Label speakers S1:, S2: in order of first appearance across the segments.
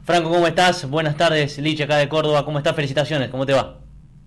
S1: Franco, ¿cómo estás? Buenas tardes, Lich, acá de Córdoba. ¿Cómo estás? Felicitaciones, ¿cómo te va?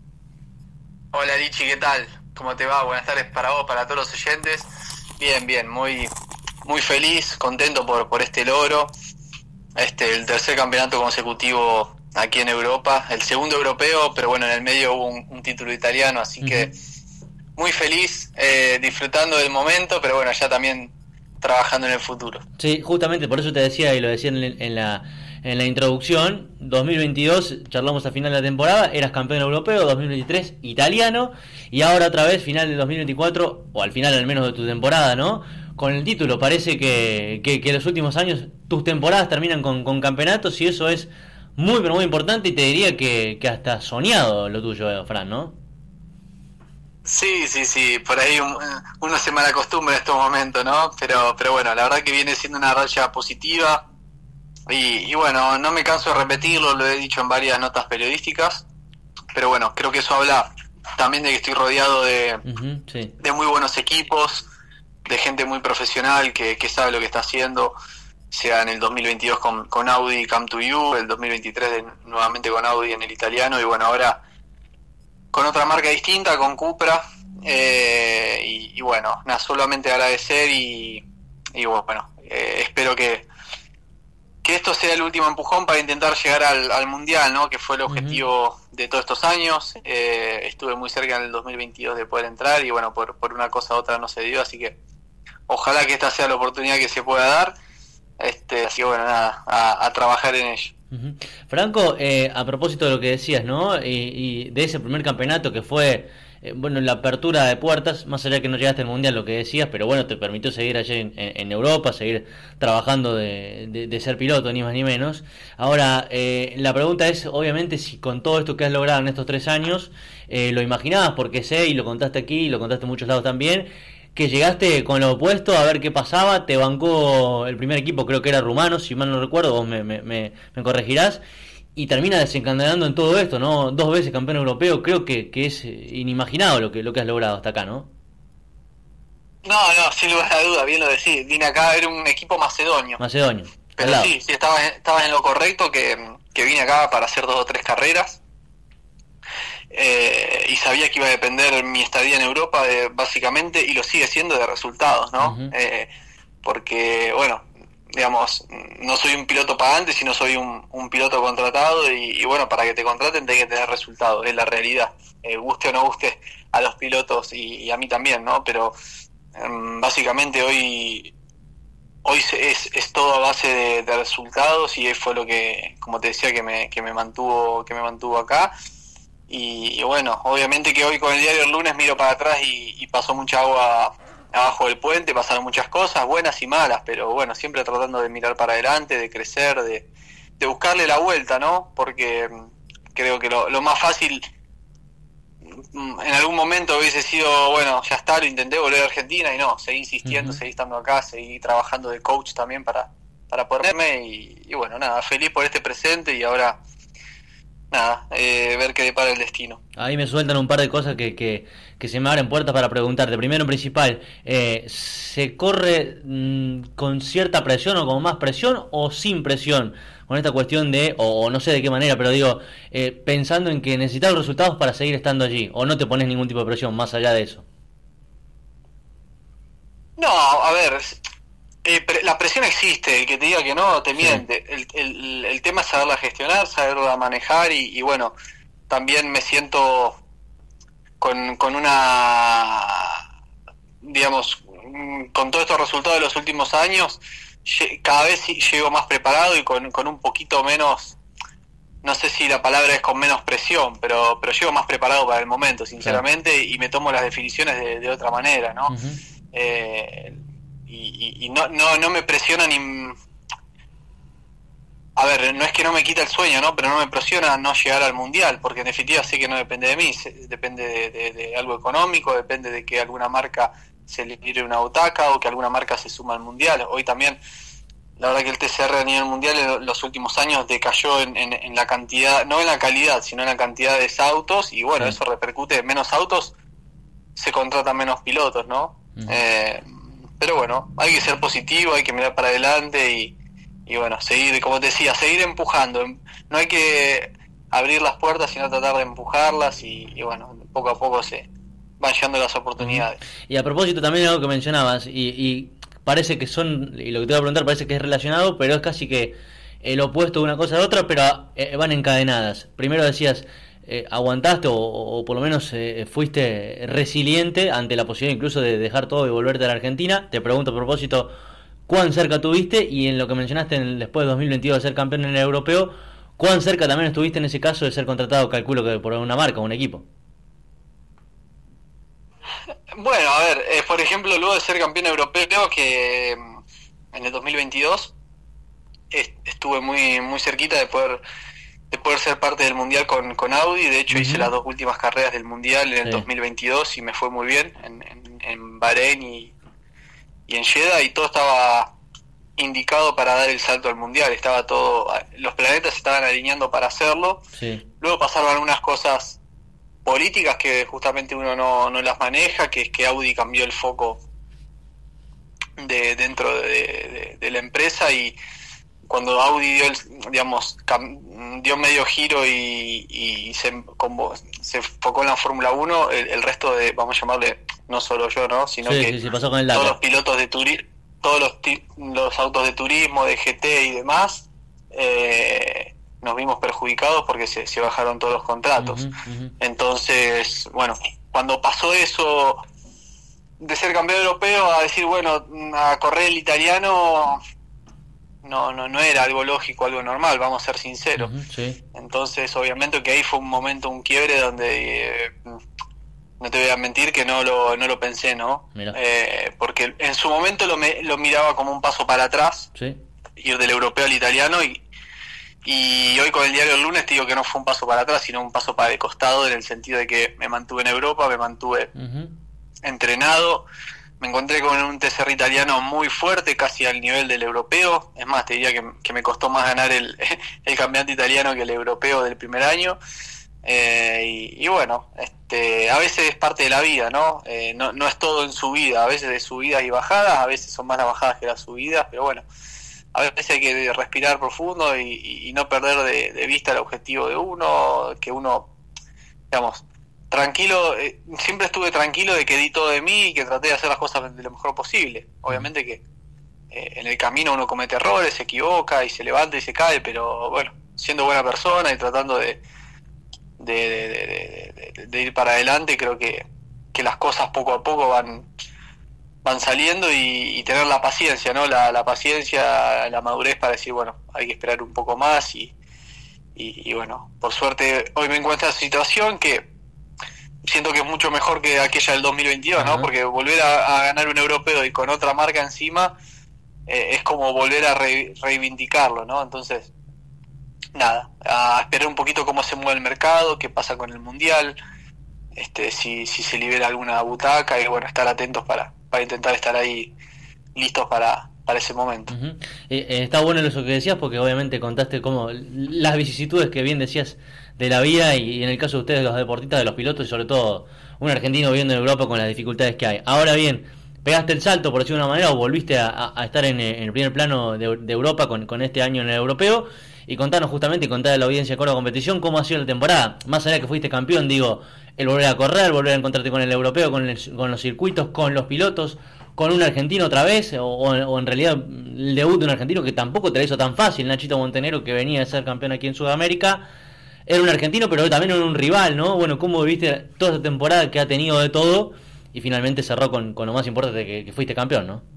S2: Hola Lichi, ¿qué tal? ¿Cómo te va? Buenas tardes para vos, para todos los oyentes. Bien, bien, muy feliz, contento por este logro. El tercer campeonato consecutivo aquí en Europa, el segundo europeo, pero bueno, en el medio hubo un título italiano, así que
S1: Ujú.
S2: muy feliz, disfrutando del momento, pero bueno, ya también trabajando en el futuro.
S1: Sí, justamente por eso te decía, y lo decía en la introducción, 2022 charlamos a final de la temporada, eras campeón europeo, 2023 italiano, y ahora otra vez final de 2024, o al final al menos de tu temporada, ¿no? Con el título, parece que los últimos años tus temporadas terminan con campeonatos, y eso es muy, pero muy importante, y te diría que hasta soñado lo tuyo, Fran, ¿no?
S2: Sí, sí, sí, por ahí uno se malacostumbra en estos momentos, ¿no? Pero bueno, la verdad que viene siendo una racha positiva. Y bueno, no me canso de repetirlo, lo he dicho en varias notas periodísticas, pero bueno, creo que eso habla también de que estoy rodeado
S1: Ujú, sí.
S2: de muy buenos equipos, de gente muy profesional que sabe lo que está haciendo, sea en el 2022 con Audi Come to You, el 2023 nuevamente con Audi en el italiano, y bueno, ahora con otra marca distinta, con Cupra, y bueno, nada, solamente agradecer y bueno, espero que esto sea el último empujón para intentar llegar al Mundial, ¿no? Que fue el
S1: Ujú.
S2: objetivo de todos estos años. Estuve muy cerca en el 2022 de poder entrar y bueno, por una cosa u otra no se dio, así que ojalá que esta sea la oportunidad que se pueda dar. Así que bueno, nada, a trabajar en ello.
S1: Ujú. Franco, a propósito de lo que decías, ¿no? Y de ese primer campeonato que fue, bueno, la apertura de puertas, más allá que no llegaste al Mundial, lo que decías, pero bueno, te permitió seguir allí en Europa, seguir trabajando de ser piloto, ni más ni menos. Ahora, la pregunta es, obviamente, si con todo esto que has logrado en estos 3 años, lo imaginabas, porque sé, y lo contaste aquí, y lo contaste en muchos lados también, que llegaste con lo opuesto a ver qué pasaba, te bancó el primer equipo, creo que era rumano, si mal no recuerdo, vos me corregirás, y termina desencadenando en todo esto, ¿no? 2 veces campeón europeo, creo que es inimaginado lo que has logrado hasta acá, ¿no?
S2: No, no, sin lugar a duda, bien lo decís. Vine acá, era un equipo macedonio.
S1: Macedonio, al
S2: Pero
S1: lado.
S2: sí, sí, estabas en lo correcto, que vine acá para hacer 2 o 3 carreras. Y sabía que iba a depender mi estadía en Europa básicamente, y lo sigue siendo, de resultados, ¿no?
S1: Ujú.
S2: Porque, bueno, digamos, no soy un piloto pagante, sino soy un piloto contratado, y bueno, para que te contraten tenés que tener resultados, es la realidad. Guste o no guste a los pilotos y a mí también, ¿no? Pero básicamente hoy es todo a base de resultados, y fue lo que, como te decía, que me mantuvo acá. Y bueno, obviamente que hoy con el diario el lunes miro para atrás y pasó mucha agua abajo del puente, pasaron muchas cosas, buenas y malas, pero bueno, siempre tratando de mirar para adelante, de crecer, de buscarle la vuelta, ¿no? Porque creo que lo más fácil en algún momento hubiese sido, bueno, ya está, lo intenté, volver a Argentina, y no, seguí insistiendo,
S1: Ujú.
S2: seguí estando acá, seguí trabajando de coach también para ponerme, y bueno, nada, feliz por este presente, y ahora nada, ver qué depara el destino.
S1: Ahí me sueltan un par de cosas que se me abren puertas para preguntarte. Primero, en principal, ¿se corre con cierta presión o con más presión o sin presión? Con esta cuestión de, o no sé de qué manera, pero digo, pensando en que necesitas los resultados para seguir estando allí, o no te pones ningún tipo de presión más allá de eso.
S2: No, a ver, la presión existe, el que te diga que no te
S1: Sí.
S2: miente. El tema es saberla gestionar, saberla manejar, y bueno, también me siento con digamos, con todos estos resultados de los últimos años, cada vez llego más preparado y con un poquito menos, no sé si la palabra es con menos presión, pero llego más preparado para el momento,
S1: Claro.
S2: sinceramente, y me tomo las definiciones de otra manera, ¿no?
S1: Ujú.
S2: Eh, y no me presiona ni... A ver, no es que no me quita el sueño, ¿no? Pero no me presiona no llegar al Mundial, porque en definitiva sé que no depende de mí, depende de algo económico, depende de que alguna marca se le tire una butaca, o que alguna marca se suma al Mundial. Hoy también, la verdad que el TCR a nivel mundial en los últimos años decayó en la cantidad, no en la calidad, sino en la cantidad de autos, y bueno,
S1: Sí.
S2: eso repercute en menos autos, se contratan menos pilotos, ¿no?
S1: Ujú.
S2: Eh, pero bueno, hay que ser positivo, hay que mirar para adelante, bueno, seguir, como te decía, seguir empujando. No hay que abrir las puertas, sino tratar de empujarlas y bueno, poco a poco se van llegando las oportunidades.
S1: Y a propósito también de algo que mencionabas, y parece que son, y lo que te voy a preguntar parece que es relacionado, pero es casi que el opuesto de una cosa a otra, pero van encadenadas. Primero decías, aguantaste o por lo menos fuiste resiliente ante la posibilidad incluso de dejar todo y volverte a la Argentina. Te pregunto a propósito, ¿cuán cerca tuviste? Y en lo que mencionaste después de 2022 de ser campeón en el europeo, ¿cuán cerca también estuviste en ese caso de ser contratado, calculo que por una marca o un equipo?
S2: Bueno, a ver, por ejemplo, luego de ser campeón europeo, que en el 2022 estuve muy cerquita de poder ser parte del mundial con Audi. De hecho, hice las 2 últimas carreras del mundial en el 2022 y me fue muy bien en Bahrein y en Jeddah, y todo estaba indicado para dar el salto al mundial. Estaba todo, los planetas se estaban alineando para hacerlo.
S1: Sí.
S2: Luego pasaron algunas cosas políticas que justamente uno no las maneja, que es que Audi cambió el foco dentro de la empresa, y cuando Audi dio medio giro y se enfocó en la Fórmula 1, el resto de, vamos a llamarle, no solo yo, ¿no? Sino que
S1: pasó con el
S2: todos los pilotos de turismo, todos los autos de turismo, de GT y demás, nos vimos perjudicados porque se bajaron todos los contratos. Entonces, bueno, cuando pasó eso de ser campeón europeo a decir, bueno, a correr el italiano, no era algo lógico, algo normal, vamos a ser sinceros.
S1: Sí.
S2: Entonces, obviamente que ahí fue un momento, un quiebre donde no te voy a mentir que no lo pensé, ¿no? Porque en su momento lo miraba como un paso para atrás,
S1: sí,
S2: ir del europeo al italiano, y hoy con el diario El Lunes te digo que no fue un paso para atrás, sino un paso para el costado, en el sentido de que me mantuve en Europa, me mantuve entrenado, me encontré con un TCR italiano muy fuerte, casi al nivel del europeo. Es más, te diría que me costó más ganar el campeonato italiano que el europeo del primer año. Y bueno, a veces es parte de la vida, ¿no? No es todo en subida, a veces de subidas y bajadas, a veces son más las bajadas que las subidas, pero bueno, a veces hay que respirar profundo y no perder de vista el objetivo de uno, que uno, digamos, tranquilo, siempre estuve tranquilo de que di todo de mí y que traté de hacer las cosas de lo mejor posible. Obviamente que en el camino uno comete errores, se equivoca y se levanta y se cae, pero bueno, siendo buena persona y tratando de ir para adelante, creo que las cosas poco a poco van saliendo, y tener la paciencia, ¿no? La paciencia, la madurez para decir, bueno, hay que esperar un poco más, y bueno, por suerte hoy me encuentro en esta situación que siento que es mucho mejor que aquella del 2022, ¿no? Porque volver a ganar un europeo y con otra marca encima es como volver a reivindicarlo, ¿no? Entonces, nada, a esperar un poquito cómo se mueve el mercado, qué pasa con el mundial, si se libera alguna butaca, y bueno, estar atentos para intentar estar ahí listos para ese momento.
S1: Está bueno eso que decías, porque obviamente contaste como las vicisitudes que bien decías de la vida, y en el caso de ustedes, los deportistas, de los pilotos, y sobre todo un argentino viviendo en Europa con las dificultades que hay. Ahora bien, pegaste el salto, por decirlo de una manera, o volviste a estar en el primer plano de Europa con este año en el europeo, y contanos justamente, y contar a la audiencia de Córdoba Competición cómo ha sido la temporada, más allá de que fuiste campeón, digo, el volver a correr, volver a encontrarte con el europeo, con los circuitos, con los pilotos, con un argentino otra vez, o en realidad el debut de un argentino que tampoco te la hizo tan fácil. Nachito Montenegro, que venía de ser campeón aquí en Sudamérica, era un argentino, pero también era un rival, ¿no? Bueno, ¿cómo viviste toda esta temporada que ha tenido de todo y finalmente cerró con lo más importante, que fuiste campeón, ¿no?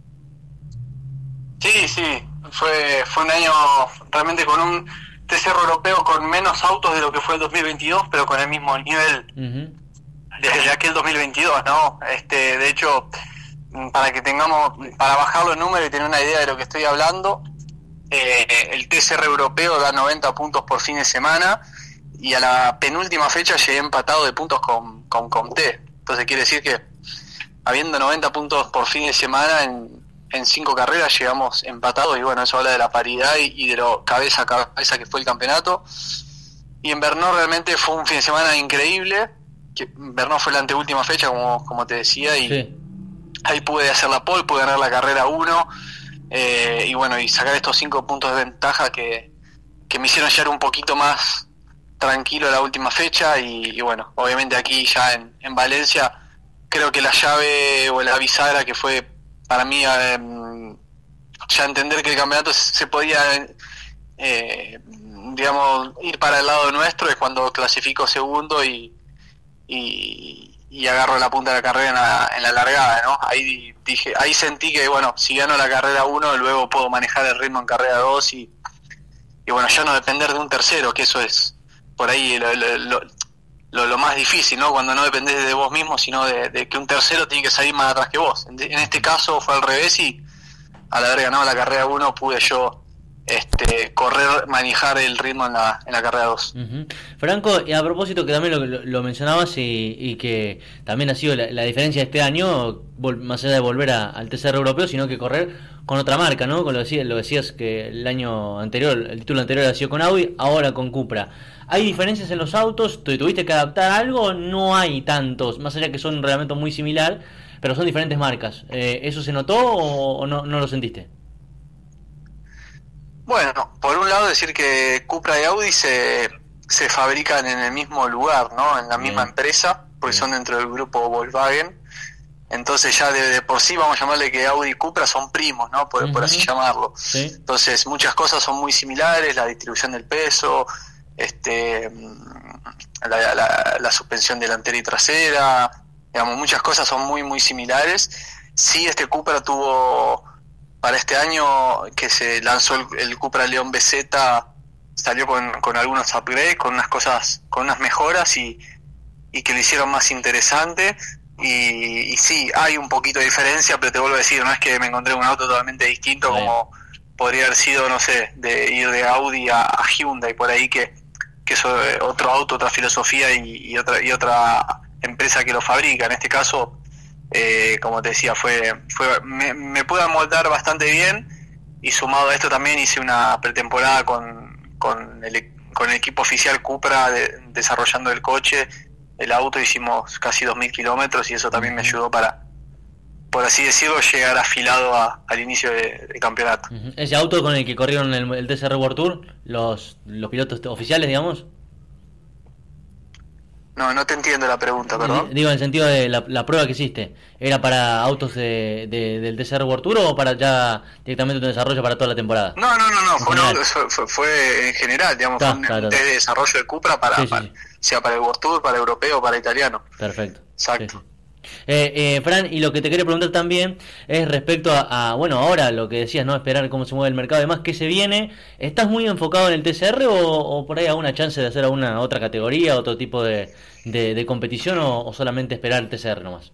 S2: Sí, fue un año realmente con un TCR europeo con menos autos de lo que fue el 2022, pero con el mismo nivel desde aquel 2022, ¿no? De hecho, para bajarlo en número y tener una idea de lo que estoy hablando, el TCR europeo da 90 puntos por fin de semana, y a la penúltima fecha llegué empatado de puntos con Comté. Entonces quiere decir que habiendo 90 puntos por fin de semana en 5 carreras llegamos empatados, y bueno, eso habla de la paridad y de lo cabeza a cabeza que fue el campeonato. Y en Brno realmente fue un fin de semana increíble, que Brno fue la anteúltima fecha, como te decía, y ahí pude hacer la pole, pude ganar la carrera 1, y bueno, y sacar estos 5 puntos de ventaja que me hicieron llegar un poquito más tranquilo a la última fecha. Y bueno, obviamente aquí ya en Valencia, creo que la llave o la bisagra que fue para mí ya entender que el campeonato se podía digamos ir para el lado nuestro, es cuando clasifico segundo y agarro la punta de la carrera en la largada, ¿no? Ahí sentí que bueno, si gano la carrera 1, luego puedo manejar el ritmo en carrera 2 y bueno, ya no depender de un tercero, que eso es por ahí lo más difícil, ¿no? Cuando no dependés de vos mismo, sino de que un tercero tiene que salir más atrás que vos. En este caso fue al revés, y al haber ganado la carrera 1 pude yo correr, manejar el ritmo en la carrera 2.
S1: Uh-huh. Franco, y a propósito que también lo mencionabas y que también ha sido la diferencia de este año, más allá de volver al TCR europeo, sino que correr con otra marca, ¿no? Con lo decías que el año anterior, el título anterior ha sido con Audi, ahora con Cupra. ¿Hay diferencias en los autos? ¿Te tuviste que adaptar a algo? No hay tantos, más allá que son un reglamento muy similar, pero son diferentes marcas. ¿Eso se notó o no lo sentiste?
S2: Bueno, por un lado decir que Cupra y Audi se fabrican en el mismo lugar, ¿no? En la misma empresa, porque son dentro del grupo Volkswagen. Entonces ya de por sí vamos a llamarle que Audi y Cupra son primos, ¿no? Por así llamarlo. Sí. Entonces muchas cosas son muy similares, la distribución del peso, la suspensión delantera y trasera, digamos, muchas cosas son muy muy similares. Sí, Cupra tuvo, para este año que se lanzó el Cupra León BZ, salió con algunos upgrades, con unas mejoras y que lo hicieron más interesante. Y sí, hay un poquito de diferencia, pero te vuelvo a decir, no es que me encontré un auto totalmente distinto como podría haber sido, no sé, de ir de Audi a Hyundai, por ahí, que es otro auto, otra filosofía y otra empresa que lo fabrica. En este caso, como te decía, me pude amoldar bastante bien, y sumado a esto también hice una pretemporada con el equipo oficial Cupra desarrollando el coche, el auto. Hicimos casi 2.000 kilómetros y eso también me ayudó para, por así decirlo, llegar afilado al inicio del campeonato.
S1: ¿Ese auto con el que corrieron el TCR World Tour, los pilotos oficiales, digamos?
S2: No te entiendo la pregunta, perdón.
S1: Digo, en el sentido de la prueba que hiciste, ¿era para autos del TCR World Tour o para ya directamente un desarrollo para toda la temporada?
S2: No, fue en general, digamos, fue un desarrollo de Cupra sea para el World Tour, para el europeo, para el italiano.
S1: Perfecto.
S2: Exacto.
S1: Sí. Fran, y lo que te quería preguntar también es respecto a bueno, ahora lo que decías, ¿no? Esperar cómo se mueve el mercado, además, ¿qué se viene? ¿Estás muy enfocado en el TCR o por ahí alguna chance de hacer alguna otra categoría, otro tipo de competición, o solamente esperar el TCR nomás?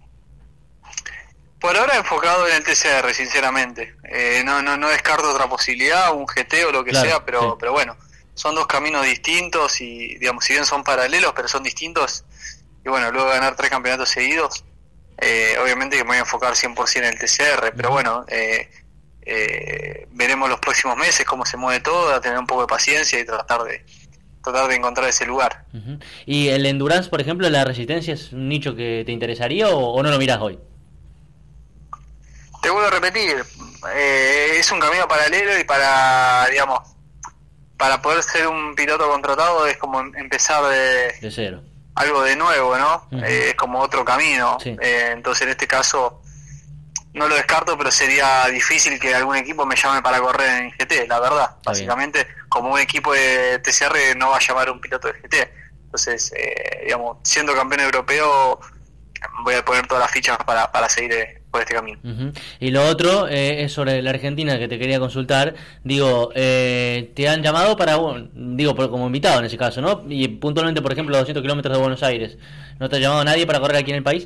S2: Por ahora enfocado en el TCR, sinceramente. No descarto otra posibilidad, un GT o lo que sea, pero bueno, son dos caminos distintos y, digamos, si bien son paralelos, pero son distintos. Y bueno, luego de ganar 3 campeonatos seguidos, obviamente que me voy a enfocar 100% en el TCR, pero bueno, veremos los próximos meses cómo se mueve todo, a tener un poco de paciencia y tratar de encontrar ese lugar.
S1: Uh-huh. ¿Y el Endurance, por ejemplo, la resistencia es un nicho que te interesaría o no lo mirás hoy?
S2: Te vuelvo a repetir, es un camino paralelo y para poder ser un piloto contratado es como empezar de
S1: cero.
S2: Algo de nuevo, ¿no?
S1: Uh-huh.
S2: Es como otro camino. Sí. Entonces en este caso no lo descarto, pero sería difícil que algún equipo me llame para correr en GT, la verdad. Está básicamente bien. Como un equipo de TCR no va a llamar a un piloto de GT. Entonces, siendo campeón europeo, voy a poner todas las fichas para seguir por este camino.
S1: Uh-huh. Y lo otro es sobre la Argentina, que te quería consultar. Digo, te han llamado como invitado en ese caso, ¿no? Y puntualmente, por ejemplo, 200 kilómetros de Buenos Aires. ¿No te ha llamado nadie para correr aquí en el país?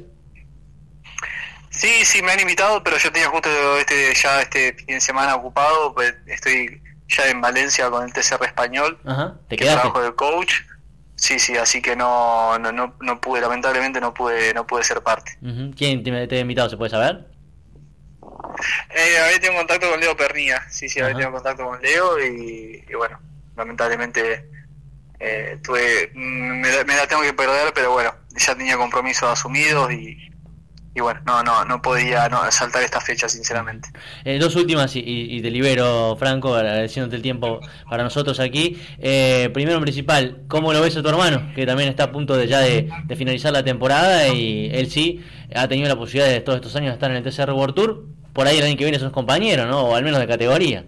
S2: Sí, me han invitado, pero yo tenía justo este fin de semana ocupado, pues estoy ya en Valencia con el TCR español.
S1: Ajá. ¿Te
S2: quedaste? Trabajo de coach. Sí, así que no pude, lamentablemente no pude ser parte.
S1: Uh-huh. ¿Quién te ha invitado, se puede saber?
S2: Había tenido contacto con Leo Pernía, sí, había tenido contacto con Leo y bueno, lamentablemente me la tengo que perder, pero bueno, ya tenía compromisos asumidos y bueno, no podía saltar esta fecha, sinceramente.
S1: Dos últimas y te libero, Franco, agradeciéndote el tiempo para nosotros aquí. Primero en principal, ¿cómo lo ves a tu hermano? Que también está a punto de finalizar la temporada y él sí ha tenido la posibilidad de todos estos años de estar en el TCR World Tour. Por ahí el año que viene sos compañeros, ¿no? O al menos de categoría.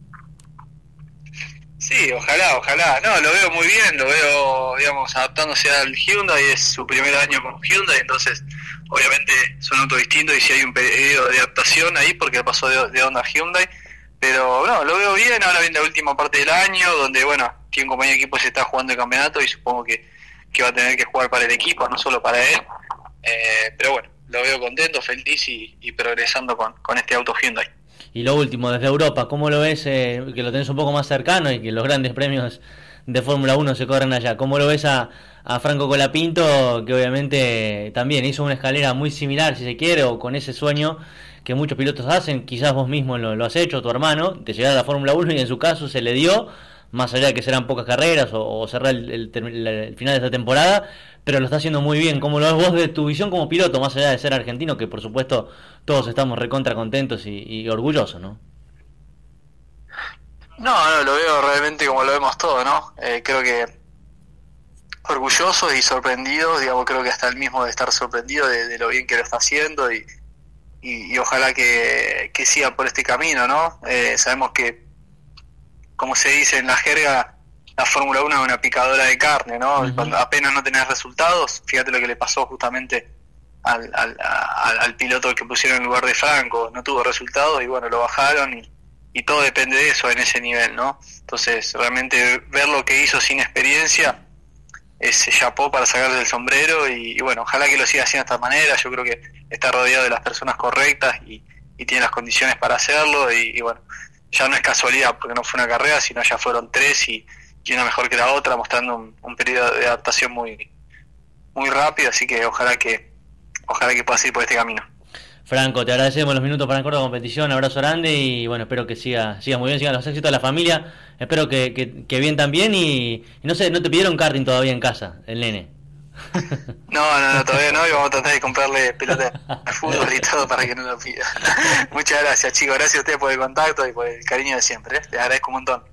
S2: Sí, ojalá. No, lo veo muy bien, lo veo, digamos, adaptándose al Hyundai, es su primer año con Hyundai, entonces obviamente son autos distintos y si hay un periodo de adaptación ahí porque pasó de Honda a Hyundai, pero no, lo veo bien, ahora viene la última parte del año, donde bueno, tiene un compañero de equipo se está jugando el campeonato y supongo que va a tener que jugar para el equipo, no solo para él, pero bueno, lo veo contento, feliz y progresando con este auto Hyundai.
S1: Y lo último, desde Europa, ¿cómo lo ves, que lo tenés un poco más cercano y que los grandes premios de Fórmula 1 se corren allá? ¿Cómo lo ves a Franco Colapinto, que obviamente también hizo una escalera muy similar, si se quiere, o con ese sueño que muchos pilotos hacen, quizás vos mismo lo has hecho, tu hermano, de llegar a la Fórmula 1 y en su caso se le dio, más allá de que serán pocas carreras o cerrar el final de esta temporada, pero lo está haciendo muy bien. ¿Cómo lo ves vos de tu visión como piloto, más allá de ser argentino, que por supuesto todos estamos recontra contentos y orgullosos, ¿no?
S2: No, lo veo realmente como lo vemos todos, ¿no? Creo que orgullosos y sorprendidos, digamos, creo que hasta el mismo de estar sorprendido de lo bien que lo está haciendo y ojalá que siga por este camino, ¿no? Sabemos que, como se dice en la jerga, la Fórmula 1 es una picadora de carne, ¿no? Uh-huh. Cuando apenas no tenés resultados, fíjate lo que le pasó justamente al piloto que pusieron en lugar de Franco, no tuvo resultados y bueno, lo bajaron y todo depende de eso en ese nivel, ¿no? Entonces, realmente ver lo que hizo sin experiencia es chapó para sacarle el sombrero y bueno, ojalá que lo siga haciendo de esta manera. Yo creo que está rodeado de las personas correctas y tiene las condiciones para hacerlo y bueno, ya no es casualidad porque no fue una carrera, sino ya fueron tres y una mejor que la otra, mostrando un periodo de adaptación muy rápido, así que ojalá que pueda seguir por este camino.
S1: Franco, te agradecemos los minutos para el corto de competición, abrazo grande y bueno, espero que siga muy bien, sigan los éxitos de la familia, espero que bien también y no sé, no te pidieron karting todavía en casa, el nene.
S2: No, todavía no, y vamos a tratar de comprarle pelota de fútbol y todo para que no lo pida. Muchas gracias, chicos, gracias a ustedes por el contacto y por el cariño de siempre, les agradezco un montón.